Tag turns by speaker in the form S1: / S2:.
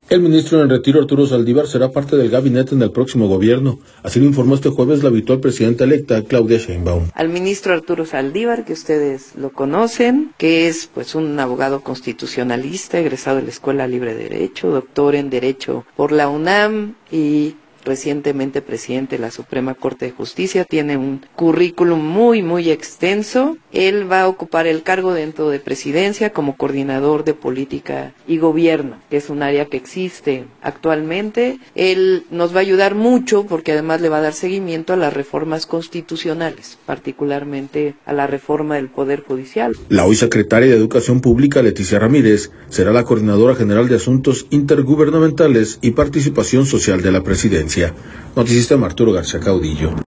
S1: El ministro en retiro, Arturo Saldívar, será parte del gabinete en el próximo gobierno. Así lo informó este jueves la habitual presidenta electa, Claudia Sheinbaum.
S2: Al ministro Arturo Saldívar, que ustedes lo conocen, que es un abogado constitucionalista, egresado de la Escuela Libre de Derecho, doctor en Derecho por la UNAM y recientemente presidente de la Suprema Corte de Justicia, tiene un currículum muy extenso. Él va a ocupar el cargo dentro de Presidencia como coordinador de política y gobierno, que es un área que existe actualmente. Él nos va a ayudar mucho porque además le va a dar seguimiento a las reformas constitucionales, particularmente a la reforma del Poder Judicial.
S1: La hoy secretaria de Educación Pública, Leticia Ramírez, será la coordinadora general de Asuntos Intergubernamentales y Participación Social de la Presidencia. Noticista Arturo García Caudillo.